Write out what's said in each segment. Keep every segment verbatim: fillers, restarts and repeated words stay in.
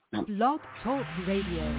Blog Talk Radio.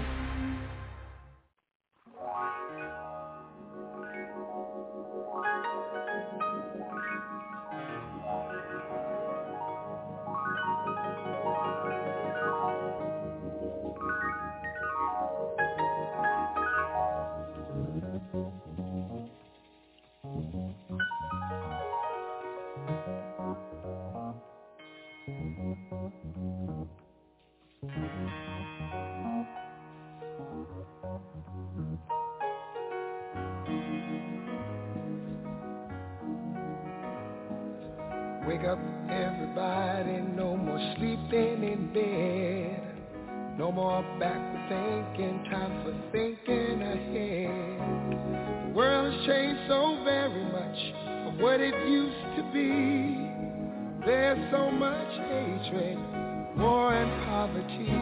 Wake up, everybody, no more sleeping in bed. No more backward thinking, time for thinking ahead. The world has changed so very much from what it used to be. There's so much hatred, war and poverty.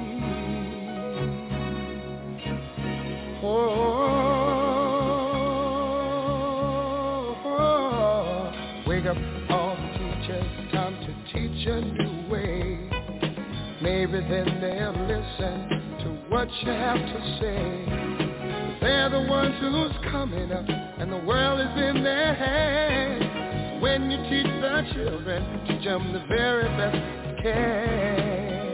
Oh, oh, oh. Wake up, all teachers, time to teach a new way. Maybe then they'll listen to what you have to say. They're the ones who's coming up, and the world is in their hands. When you teach the children, teach them the very best you can.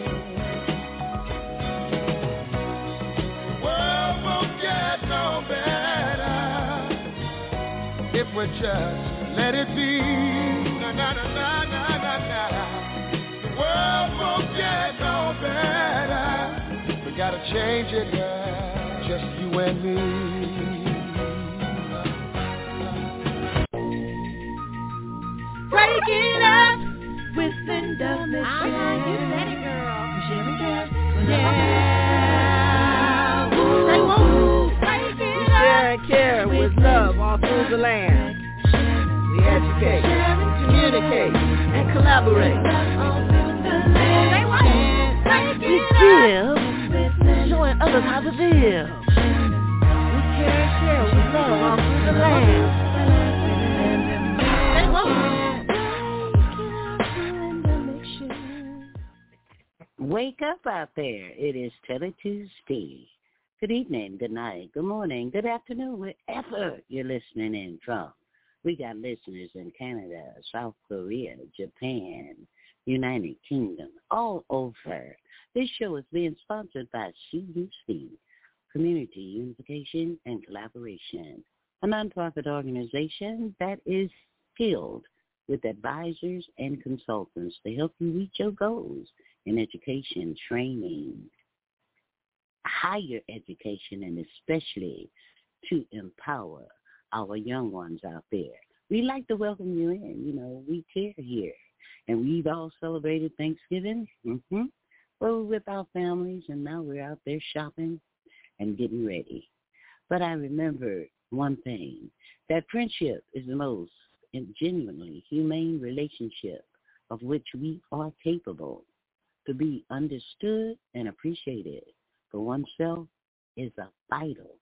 The world won't get no better if we just let it be. Na na na na na na na. The world won't get no better. We gotta change it, yeah, just you and me. Break it up with Linda Mitchell. Ah, you said it, girl. Jimmy Jam. Yeah. Say woo. Break it up. Share and care with love all through the land. We educate, communicate, and collaborate. Say what? We give, showing others how to live. We care and share with love all through the land. Say what? Wake up out there. It is Tele Tuesday. Good evening, good night, good morning, good afternoon, wherever you're listening in from. We got listeners in Canada, South Korea, Japan, United Kingdom, all over. This show is being sponsored by C U C, Community Unification and Collaboration, a nonprofit organization that is filled with advisors and consultants to help you reach your goals in education, training, higher education, and especially to empower our young ones out there. We'd like to welcome you in. You know, we care here. And we've all celebrated Thanksgiving. Mm-hmm. Well, with our families, and now we're out there shopping and getting ready. But I remember one thing, that friendship is the most genuinely humane relationship of which we are capable. To be understood and appreciated for oneself is a vital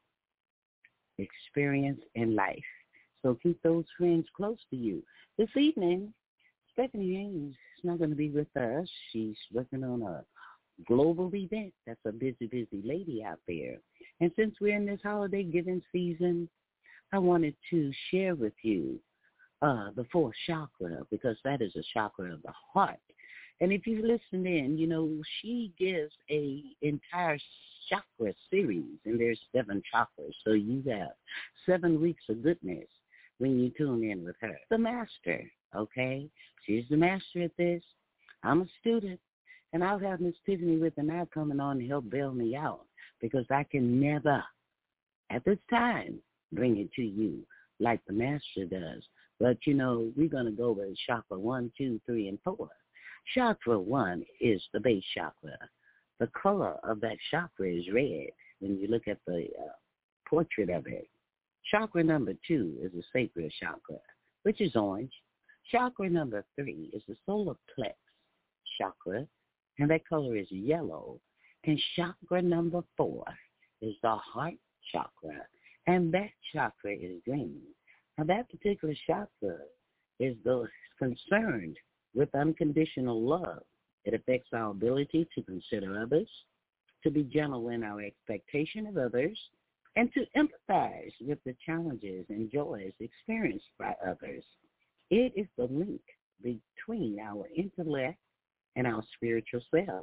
experience in life. So keep those friends close to you. This evening, Stephanie Haynes is not going to be with us. She's working on a global event. That's a busy, busy lady out there. And since we're in this holiday giving season, I wanted to share with you uh, the fourth chakra, because that is a chakra of the heart. And if you listen in, you know, she gives a entire chakra series, and there's seven chakras. So you have seven weeks of goodness when you tune in with her. The master, okay? She's the master at this. I'm a student, and I'll have Miss Tiffany with an eye coming on to help bail me out, because I can never, at this time, bring it to you like the master does. But, you know, we're going to go with chakra one, two, three, and four. Chakra one is the base chakra. The color of that chakra is red when you look at the uh, portrait of it. Chakra number two is the sacral chakra, which is orange. Chakra number three is the solar plex chakra, and that color is yellow. And chakra number four is the heart chakra, and that chakra is green. Now, that particular chakra is the concerned with unconditional love. It affects our ability to consider others, to be gentle in our expectation of others, and to empathize with the challenges and joys experienced by others. It is the link between our intellect and our spiritual selves.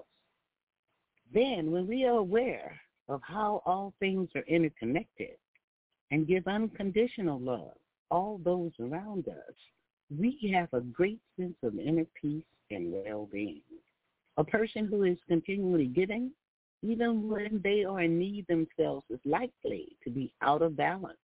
Then, when we are aware of how all things are interconnected and give unconditional love all those around us, we have a great sense of inner peace and well-being. A person who is continually giving, even when they are in need themselves, is likely to be out of balance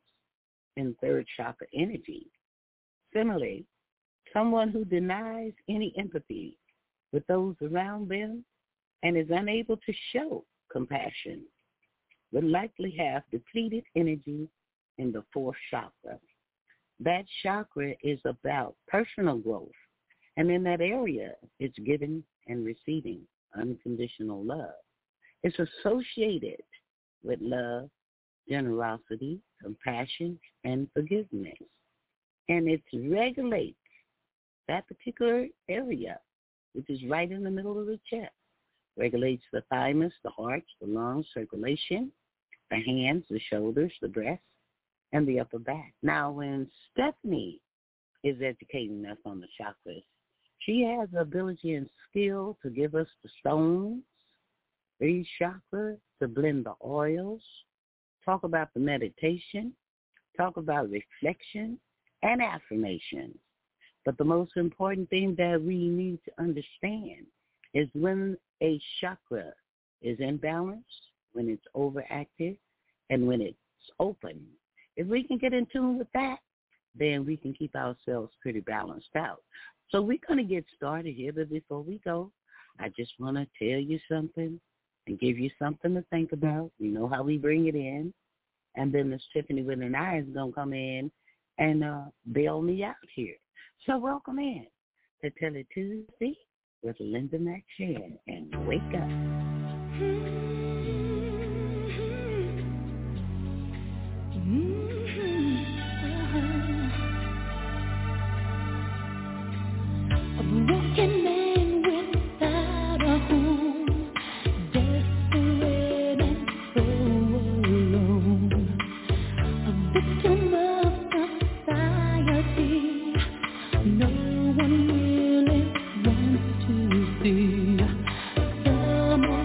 in third chakra energy. Similarly, someone who denies any empathy with those around them and is unable to show compassion would likely have depleted energy in the fourth chakra. That chakra is about personal growth, and in that area, it's giving and receiving unconditional love. It's associated with love, generosity, compassion, and forgiveness. And it regulates that particular area, which is right in the middle of the chest. Regulates the thymus, the heart, the lungs, circulation, the hands, the shoulders, the breast, and the upper back. Now, when Stephanie is educating us on the chakras, she has the ability and skill to give us the stones, these chakras, to blend the oils, talk about the meditation, talk about reflection and affirmation. But the most important thing that we need to understand is when a chakra is imbalanced, when it's overactive, and when it's open. If we can get in tune with that, then we can keep ourselves pretty balanced out. So we're going to get started here, but before we go, I just want to tell you something and give you something to think about. You know how we bring it in. And then Miss Tiffany with an eye is going to come in and uh, bail me out here. So welcome in to Tell It Tuesday with Linda McShane, and wake up. Someone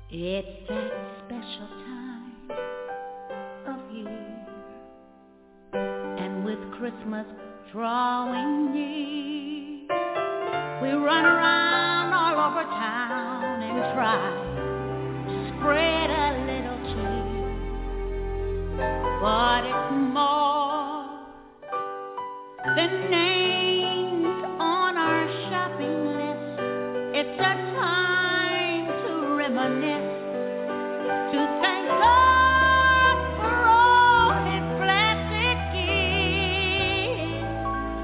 It's that special time of year, and with Christmas drawing near, we run around all over town and try to spread a little cheer, but it's more than names on our shopping list. It's a time to reminisce, to thank God for all His blessed gifts.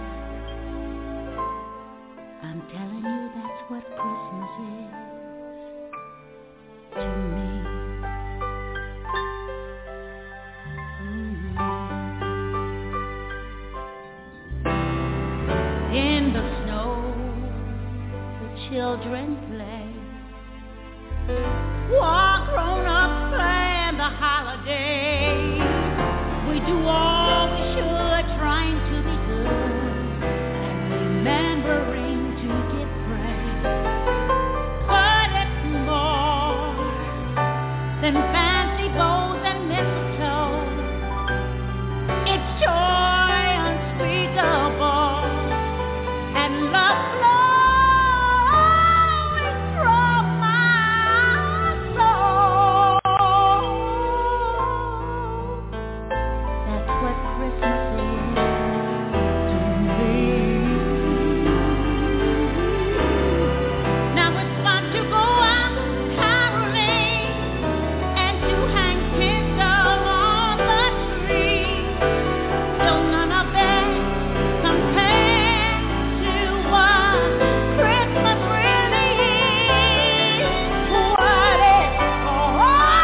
I'm telling you, that's what Christmas is to me. Mm-hmm. In the snow, the children play, while grown-ups plan the holiday. We do all we should, trying to be good and remembering to give praise. But it's more than fancy bows and mistletoe. It's joy unspeakable and love flowing from my soul. That's what Christmas is to me. Now it's fun to go out caroling and to hang tinsel on the tree. Still none of that compares to what Christmas really is. What it's all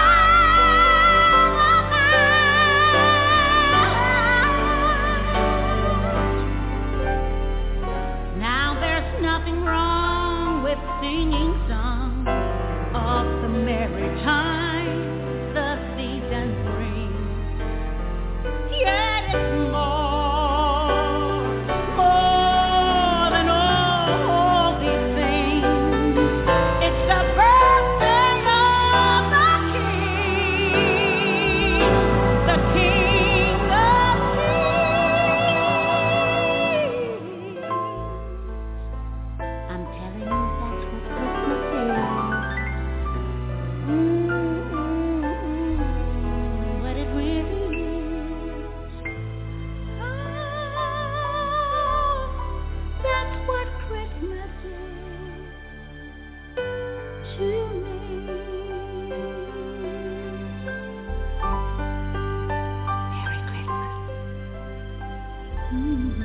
about. Now there's nothing wrong with singing songs of the merry time the season brings. Yet it's more, more than all these things. It's the birthday of the King, the King of Kings. I'm telling you, that's what Christmas is. Mm-hmm. What it really is. Oh, that's what Christmas is to me. Merry Christmas. Mm-hmm.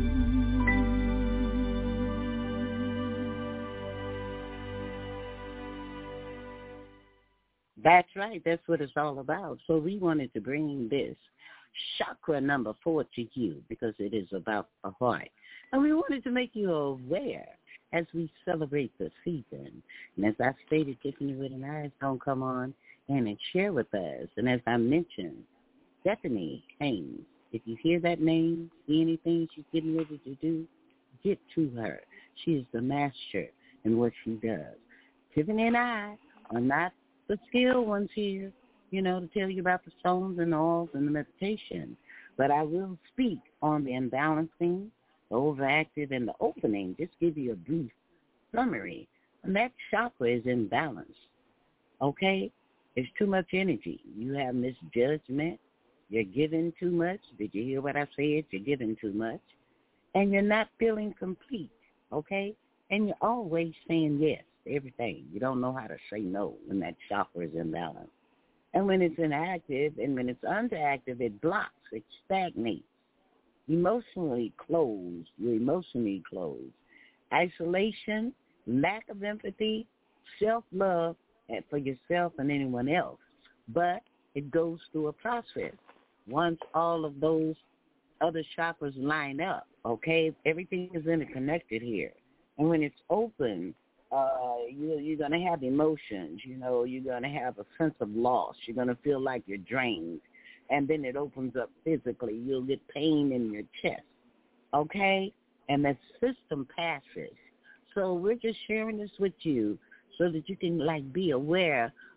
That's right. That's what it's all about. So we wanted to bring this chakra number four to you because it is about the heart. And we wanted to make you aware as we celebrate the season. And as I stated, Tiffany Wood and I is going to come on in and share with us. And as I mentioned, Stephanie Haynes, if you hear that name, see anything she's getting ready to do, get to her. She is the master in what she does. Tiffany and I are not the skilled ones here, you know, to tell you about the stones and the oils and the meditation. But I will speak on the imbalancing, the overactive, and the opening. Just give you a brief summary. And that chakra is imbalanced, okay? It's too much energy. You have misjudgment. You're giving too much. Did you hear what I said? You're giving too much. And you're not feeling complete, okay? And you're always saying yes to everything. You don't know how to say no when that chakra is imbalanced. And when it's inactive and when it's underactive, it blocks, it stagnates. Emotionally closed, you're emotionally closed. Isolation, lack of empathy, self-love for yourself and anyone else. But it goes through a process. Once all of those other chakras line up, okay, everything is interconnected here. And when it's open, uh, you, you're going to have emotions. You know, you're going to have a sense of loss. You're going to feel like you're drained. And then it opens up physically. You'll get pain in your chest, okay? And that system passes. So we're just sharing this with you so that you can, like, be aware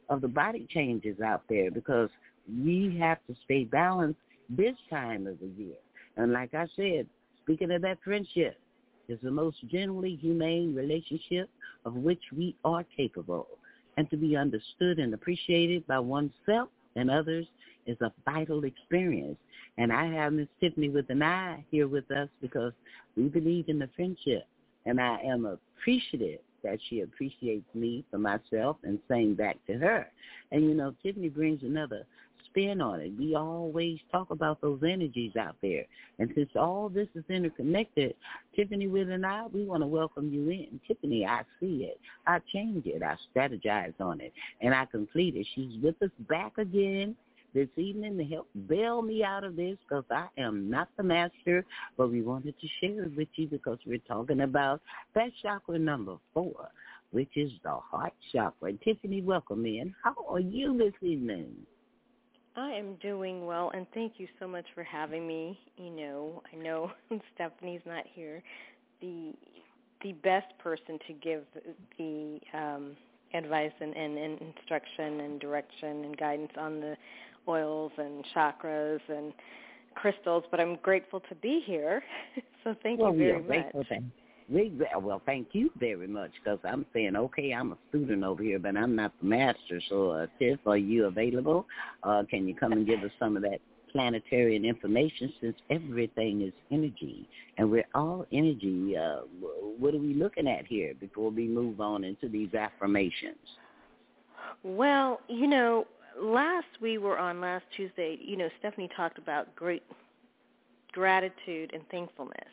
of the body changes out there because we have to stay balanced this time of the year. And like I said, speaking of that friendship, is the most genuinely humane relationship of which we are capable. And to be understood and appreciated by oneself and others is a vital experience. And I have Miss Tiffany with an I here with us because we believe in the friendship. And I am appreciative that she appreciates me for myself and saying back to her. And, you know, Tiffany brings another spin on it. We always talk about those energies out there. And since all this is interconnected, Tiffany with and I, we want to welcome you in. Tiffany, I see it. I change it. I strategize on it. And I complete it. She's with us back again this evening to help bail me out of this because I am not the master, but we wanted to share it with you because we're talking about that chakra number four, which is the heart chakra. Tiffany, welcome in. How are you this evening? I am doing well, and thank you so much for having me. You know, I know Stephanie's not here. The the best person to give the um, advice and, and, and instruction and direction and guidance on the oils and chakras and crystals, but I'm grateful to be here. So thank well, you very yeah, much. Thank, we, well, thank you very much because I'm saying, okay, I'm a student over here, but I'm not the master. So, uh, Tiff, are you available? Uh, can you come and give us some of that planetary information since everything is energy and we're all energy? Uh, what are we looking at here before we move on into these affirmations? Well, you know, last we were on last Tuesday, you know, Stephanie talked about great gratitude and thankfulness.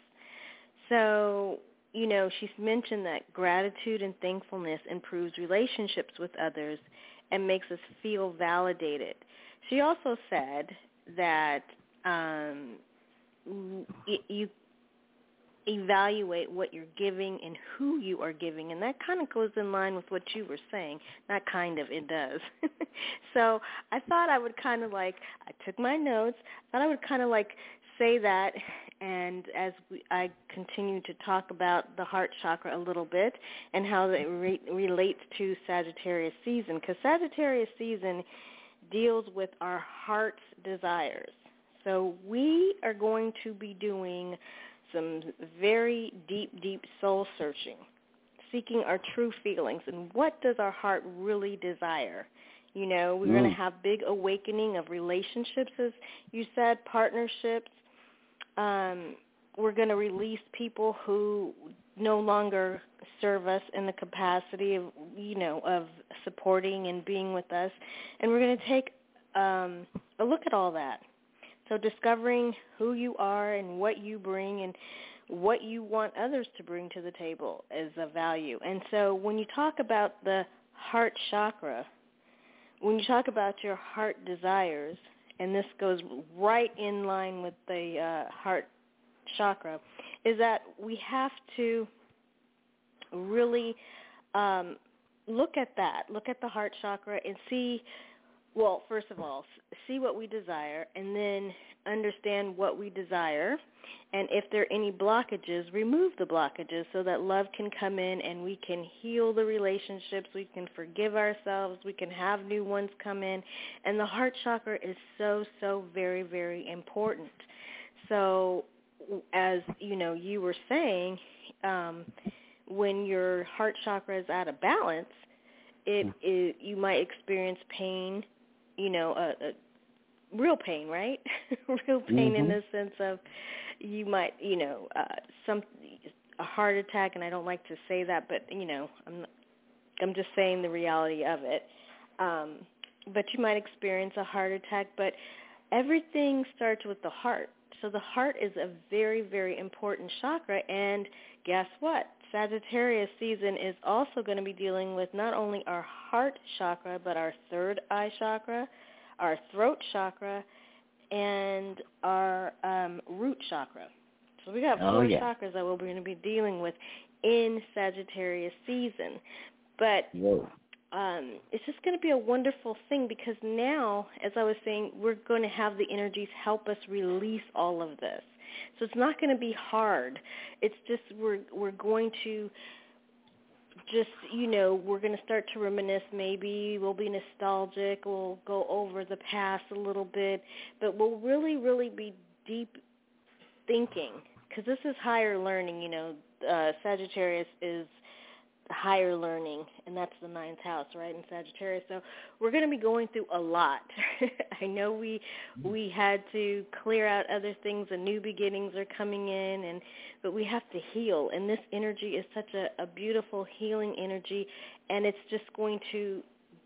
So, you know, she's mentioned that gratitude and thankfulness improves relationships with others and makes us feel validated. She also said that um, you evaluate what you're giving and who you are giving, and that kind of goes in line with what you were saying. Not kind of, it does. So I thought I would kind of like, I took my notes, thought I would kind of like say that, and as we, I continue to talk about the heart chakra a little bit and how it re- relates to Sagittarius season, because Sagittarius season deals with our heart's desires. So we are going to be doing some very deep, deep soul searching, seeking our true feelings and what does our heart really desire. You know, we're mm. going to have big awakening of relationships, as you said, partnerships. Um, we're going to release people who no longer serve us in the capacity of, you know, of supporting and being with us. And we're going to take um, a look at all that. So discovering who you are and what you bring and what you want others to bring to the table is of value. And so when you talk about the heart chakra, when you talk about your heart desires, and this goes right in line with the uh, heart chakra, is that we have to really um, look at that, look at the heart chakra and see, well, first of all, see what we desire and then understand what we desire. And if there are any blockages, remove the blockages so that love can come in and we can heal the relationships, we can forgive ourselves, we can have new ones come in. And the heart chakra is so, so very, very important. So as, you know, you were saying, um, when your heart chakra is out of balance, it, it you might experience pain, you know, a, a real pain, right? Real pain mm-hmm. in the sense of you might, you know, uh, some a heart attack, and I don't like to say that, but you know, I'm I'm just saying the reality of it. Um, but you might experience a heart attack, but everything starts with the heart. So the heart is a very, very important chakra, and guess what? Sagittarius season is also going to be dealing with not only our heart chakra, but our third eye chakra, our throat chakra, and our um, root chakra. So we got four oh, yeah. chakras that we're going to be dealing with in Sagittarius season. But um, it's just going to be a wonderful thing because now, as I was saying, we're going to have the energies help us release all of this. So it's not going to be hard. It's just we're we're going to just, you know, we're going to start to reminisce. Maybe we'll be nostalgic. We'll go over the past a little bit. But we'll really, really be deep thinking, because this is higher learning. You know, uh, Sagittarius is higher learning, and that's the ninth house, right, in Sagittarius. So we're going to be going through a lot. I know we we had to clear out other things, and new beginnings are coming in, and but we have to heal, and this energy is such a, a beautiful healing energy, and it's just going to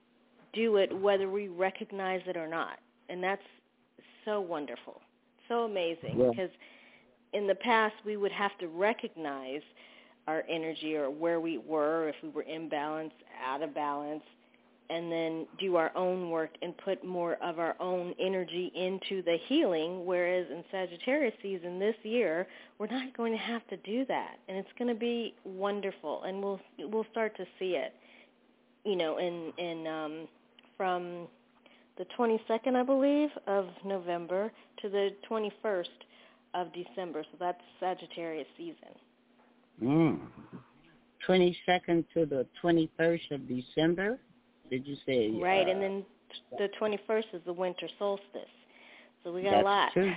do it whether we recognize it or not, and that's so wonderful, so amazing, yeah. because in the past we would have to recognize our energy or where we were, if we were imbalanced, out of balance, and then do our own work and put more of our own energy into the healing, whereas in Sagittarius season this year, we're not going to have to do that, and it's going to be wonderful, and we'll we'll start to see it, you know, in, in um, from the twenty-second, I believe, of November to the twenty-first of December, so that's Sagittarius season. Mm. twenty-second to the twenty-first of December, did you say? Right, uh, and then the twenty-first is the winter solstice. So we got that's a lot. True.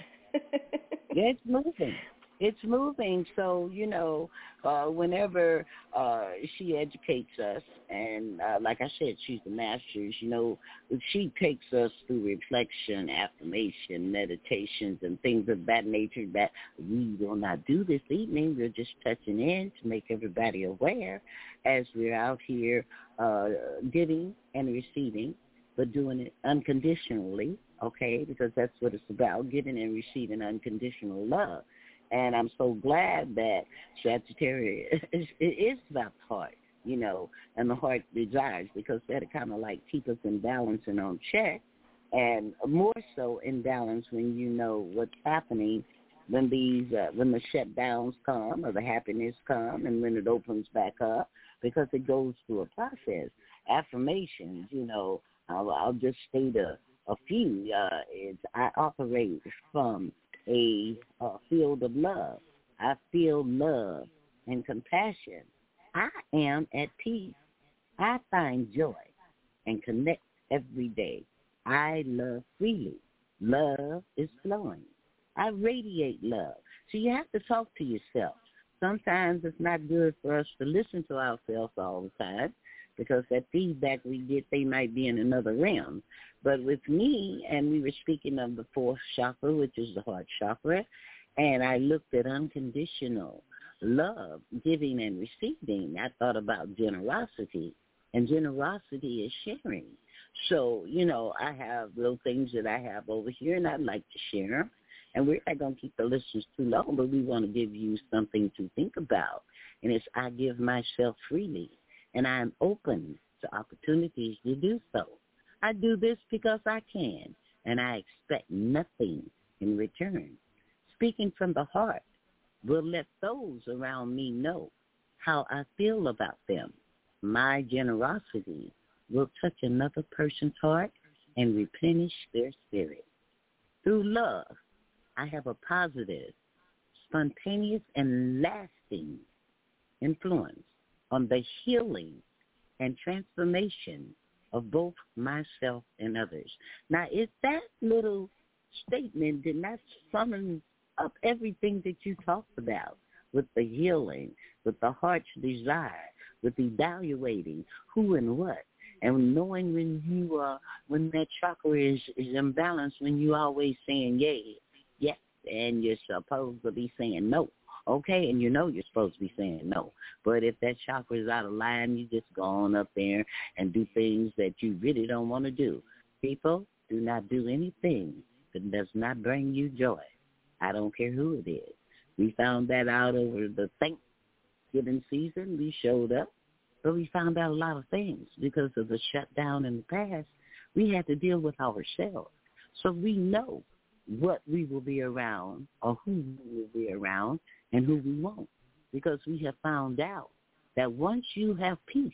Yeah, it's moving. It's moving. So, you know, uh, whenever uh, she educates us, and uh, like I said, she's the master's, you know, she takes us through reflection, affirmation, meditations, and things of that nature that we will not do this evening. We're just touching in to make everybody aware as we're out here uh, giving and receiving, but doing it unconditionally, okay, because that's what it's about, giving and receiving unconditional love. And I'm so glad that Sagittarius is, it is about the heart, you know, and the heart desires, because that'll kind of like keep us in balance and on check, and more so in balance when you know what's happening when these uh, when the shutdowns come or the happiness come, and when it opens back up, because it goes through a process. Affirmations, you know, I'll, I'll just state a, a few. Uh, it's, I operate from a uh, field of love. I feel love and compassion. I am at peace. I find joy and connect every day. I love freely. Love is flowing. I radiate love. So you have to talk to yourself. Sometimes it's not good for us to listen to ourselves all the time, because that feedback we get, they might be in another realm. But with me, and we were speaking of the fourth chakra, which is the heart chakra, and I looked at unconditional love, giving and receiving. I thought about generosity, and generosity is sharing. So, you know, I have little things that I have over here, and I'd like to share them. And we're not going to keep the listeners too long, but we want to give you something to think about. And it's I give myself freely, and I'm open to opportunities to do so. I do this because I can, and I expect nothing in return. Speaking from the heart will let those around me know how I feel about them. My generosity will touch another person's heart and replenish their spirit. Through love, I have a positive, spontaneous, and lasting influence on the healing and transformation of both myself and others. Now, if that little statement did not summon up everything that you talked about with the healing, with the heart's desire, with evaluating who and what, and knowing when you uh, when that chakra is, is imbalanced, when you always saying yay, yes, and you're supposed to be saying no. Okay, and you know you're supposed to be saying no. But if that chakra is out of line, you just go on up there and do things that you really don't want to do. People, do not do anything that does not bring you joy. I don't care who it is. We found that out over the Thanksgiving season. We showed up, but we found out a lot of things because of the shutdown in the past. We had to deal with ourselves. So we know what we will be around or who we will be around and who we won't, because we have found out that once you have peace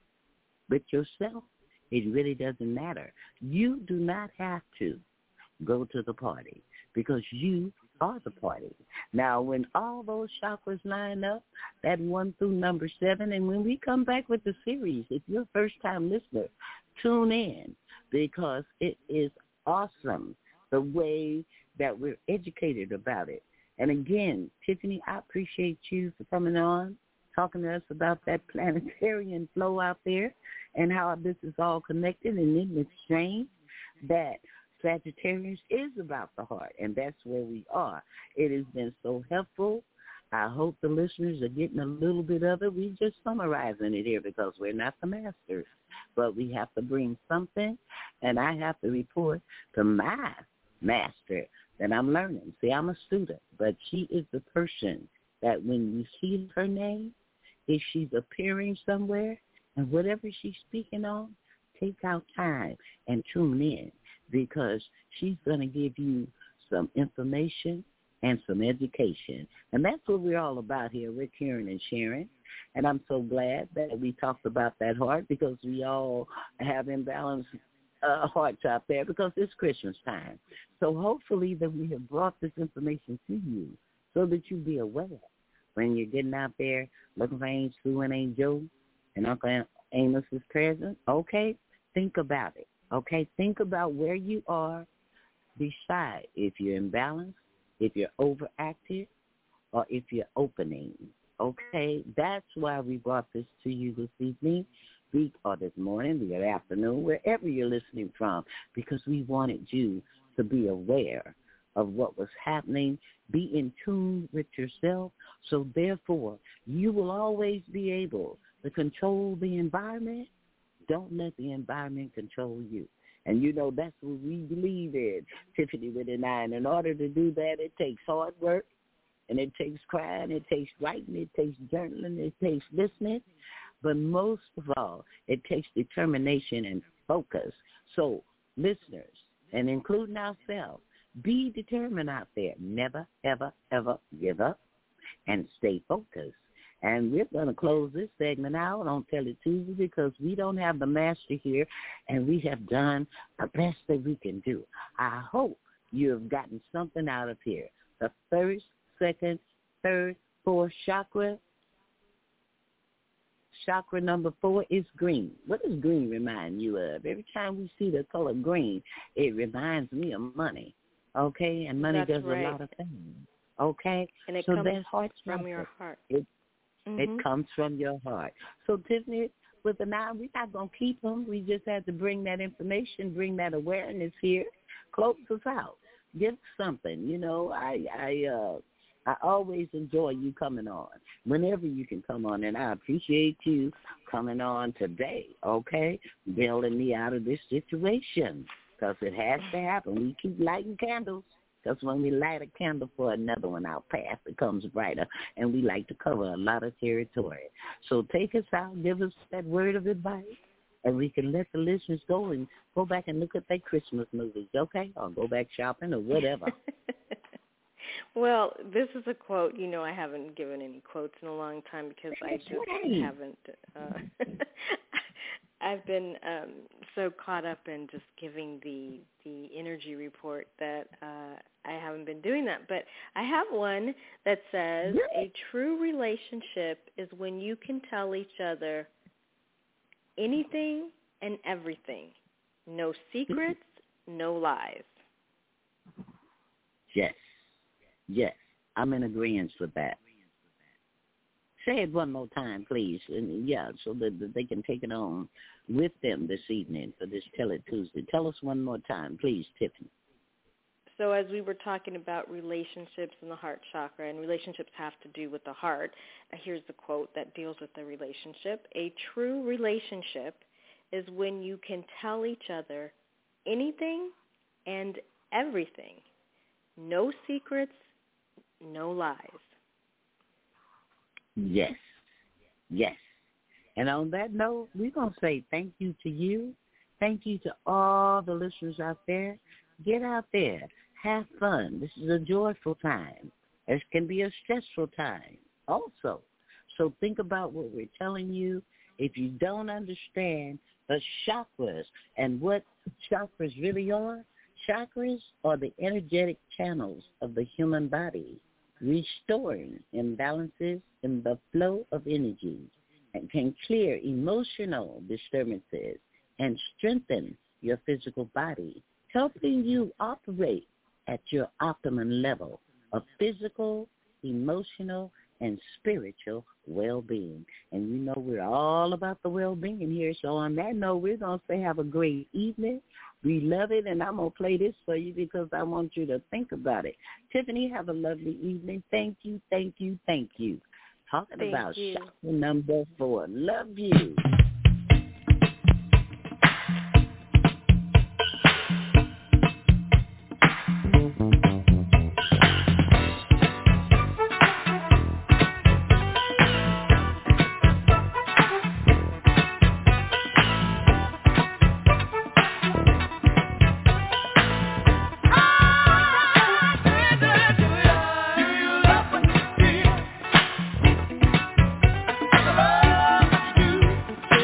with yourself, it really doesn't matter. You do not have to go to the party because you are the party. Now, when all those chakras line up, that one through number seven, and when we come back with the series, if you're a first-time listener, tune in because it is awesome the way that we're educated about it. And again, Tiffany, I appreciate you for coming on, talking to us about that planetarian flow out there and how this is all connected, and then it's strange that Sagittarius is about the heart, and that's where we are. It has been so helpful. I hope the listeners are getting a little bit of it. We're just summarizing it here because we're not the masters, but we have to bring something, and I have to report to my master that I'm learning. See, I'm a student, but she is the person that when you see her name, if she's appearing somewhere, and whatever she's speaking on, take out time and tune in, because she's going to give you some information and some education. And that's what we're all about here. We're caring and sharing. And I'm so glad that we talked about that heart, because we all have imbalanced uh, hearts out there because it's Christmas time. So hopefully that we have brought this information to you so that you be aware when you're getting out there looking for Aunt Sue and Aunt Joe and Uncle Amos's present. Okay, think about it. Okay, think about where you are. Decide if you're imbalanced, if you're overactive, or if you're opening. Okay, that's why we brought this to you this evening, week or this morning, the afternoon, wherever you're listening from, because we wanted you to be aware of what was happening, be in tune with yourself, so therefore you will always be able to control the environment. Don't let the environment control you. And, you know, that's what we believe in, Tiffany with a nine. In order to do that, it takes hard work, and it takes crying, it takes writing, it takes journaling, it takes listening. But most of all, it takes determination and focus. So, listeners, and including ourselves, be determined out there. Never, ever, ever give up, and stay focused. And we're going to close this segment out on Tell It Tuesday because we don't have the master here, and we have done the best that we can do. I hope you have gotten something out of here. The first, second, third, fourth chakra. Chakra number four is green. What does green remind you of? Every time we see the color green, it reminds me of money, okay? And money That's does right. a lot of things, okay? And it so comes that heart from chakra, your heart. It, mm-hmm. it comes from your heart. So, Tiffany, with the nine, we're not going to keep them. We just had to bring that information, bring that awareness here, close us out. Give something. You know, I, I, uh, I always enjoy you coming on, whenever you can come on, and I appreciate you coming on today, okay, bailing me out of this situation, because it has to happen. We keep lighting candles, because when we light a candle for another one, our path becomes brighter, and we like to cover a lot of territory. So take us out, give us that word of advice, and we can let the listeners go and go back and look at their Christmas movies, okay, or go back shopping or whatever. Well, this is a quote. You know, I haven't given any quotes in a long time because I just right. haven't. Uh, I've been um, so caught up in just giving the the energy report that uh, I haven't been doing that. But I have one that says, a true relationship is when you can tell each other anything and everything. No secrets, no lies. Yes. Yes, I'm in agreement with that. Say it one more time, please. And yeah, so that, that they can take it on with them this evening for this Tell It Tuesday. Tell us one more time, please, Tiffany. So as we were talking about relationships and the heart chakra, and relationships have to do with the heart, here's the quote that deals with the relationship. A true relationship is when you can tell each other anything and everything. No secrets, no lies. Yes, yes. And on that note, we're going to say thank you to you. Thank you to all the listeners out there. Get out there. Have fun. This is a joyful time. It can be a stressful time also. So think about what we're telling you. If you don't understand the chakras and what chakras really are, chakras are the energetic channels of the human body, restoring imbalances in the flow of energy, and can clear emotional disturbances and strengthen your physical body, helping you operate at your optimum level of physical, emotional, and spiritual well-being. And you know we're all about the well-being here. So on that note, we're going to say have a great evening. We love it, and I'm going to play this for you because I want you to think about it. Tiffany, have a lovely evening. Thank you, thank you, thank you. Talking thank about you. chakra number four. Love you. Do you love what you feel?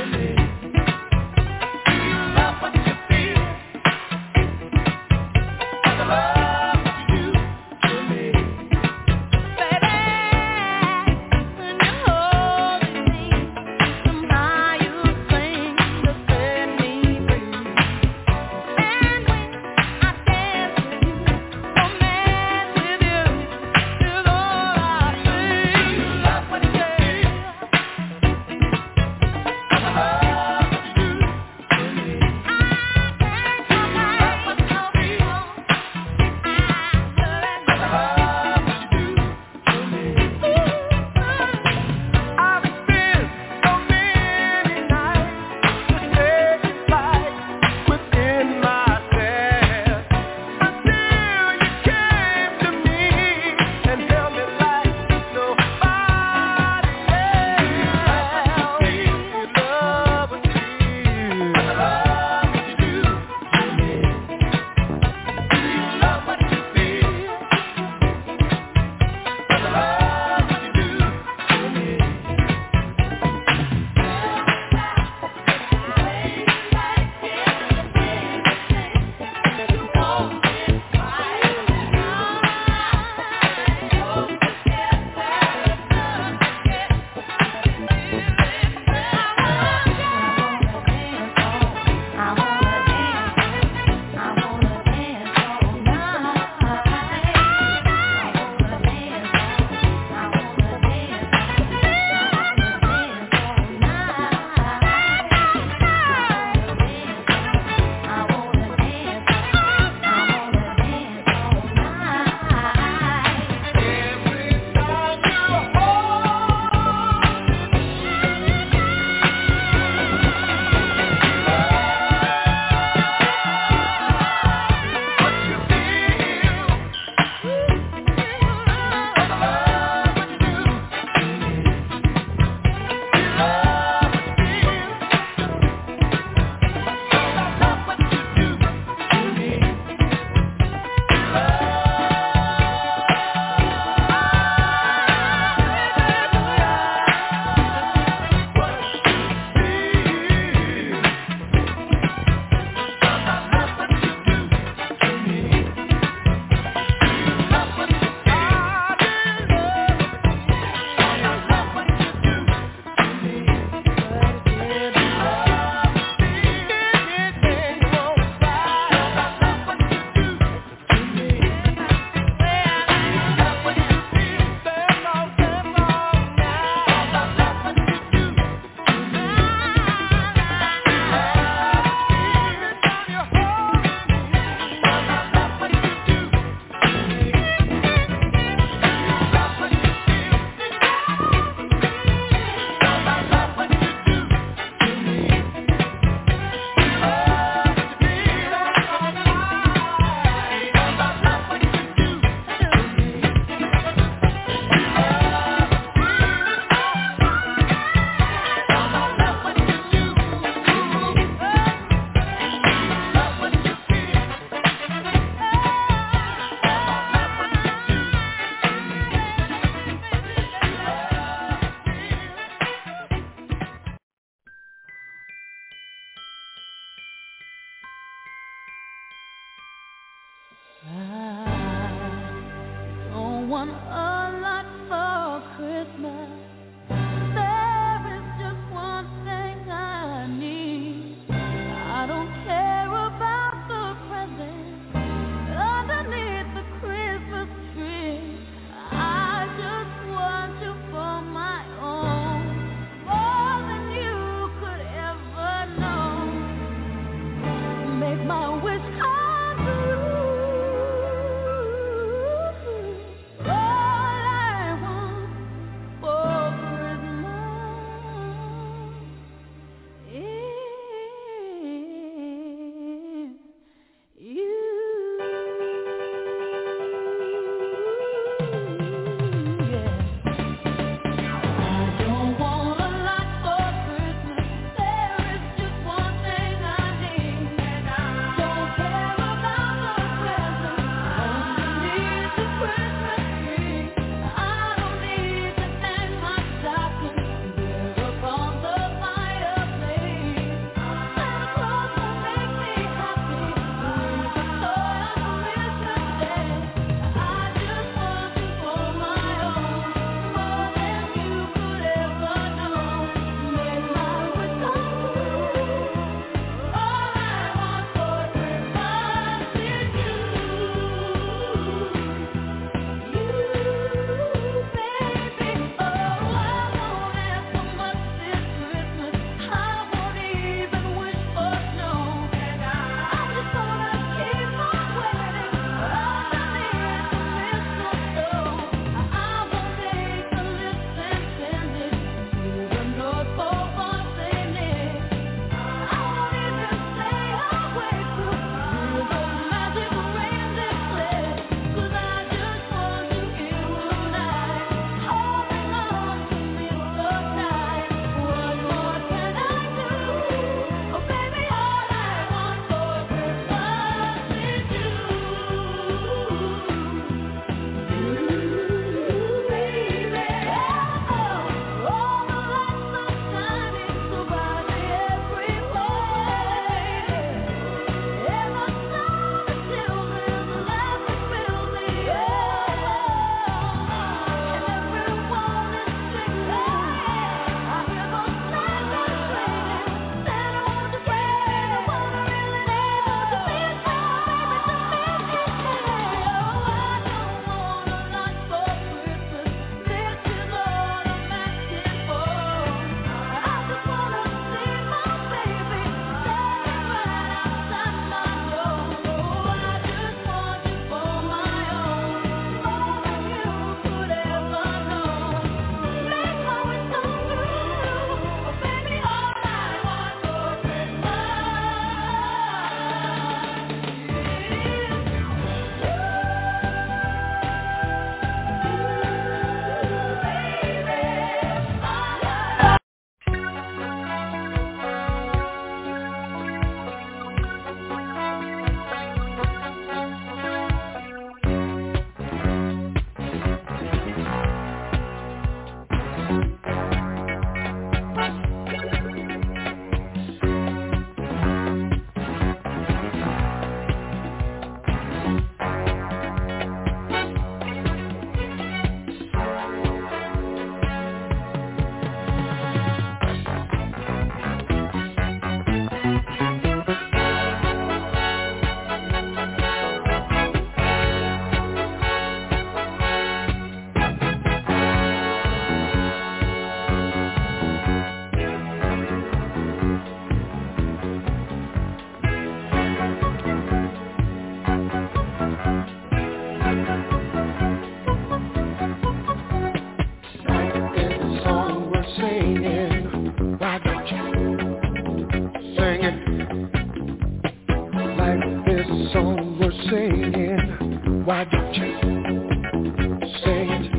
Why don't you sing it?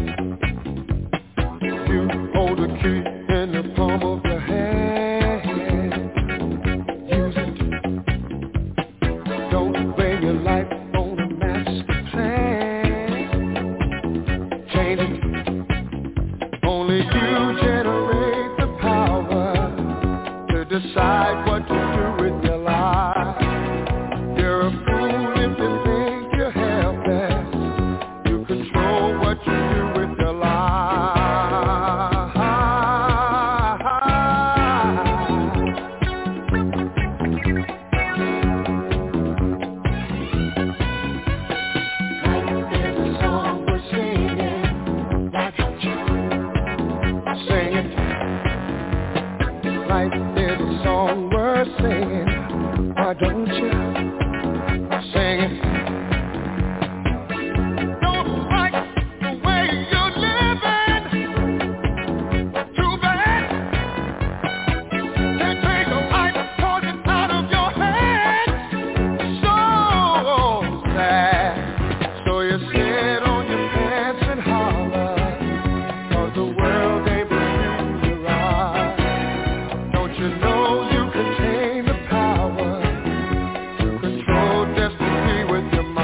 You hold the key in the palm of your hand. Use it. Don't bring your life on a master plan. Change it. Only you generate the power to decide what to do with your life. You're a fool if you think you have that. You control what you do with your life. Like there's a song we're singing. Why don't you sing it? Like there's a song we're singing. Why don't you sing it? Don't like the way you're living. Too bad. Can't take a life, toss it out of your hands. So sad. So you sit on your pants and holler, 'cause the world ain't for you to ride. Don't you know you contain the power to control destiny with your mind?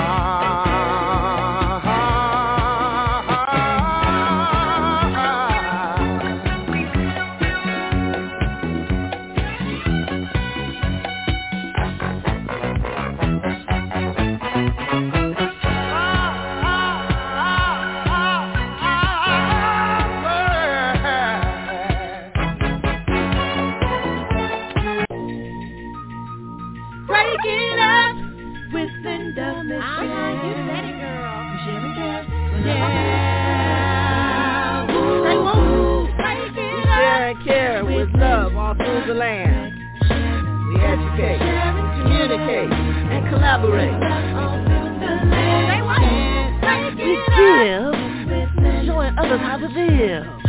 Break it up with Linda Michelle. Uh-huh, you said it, girl. Michelle and Cass. Yeah. Say woo. Break it up. Share and care with love all through the land. We educate, communicate, and collaborate. Say what? Break We it up. give, showing others how to live.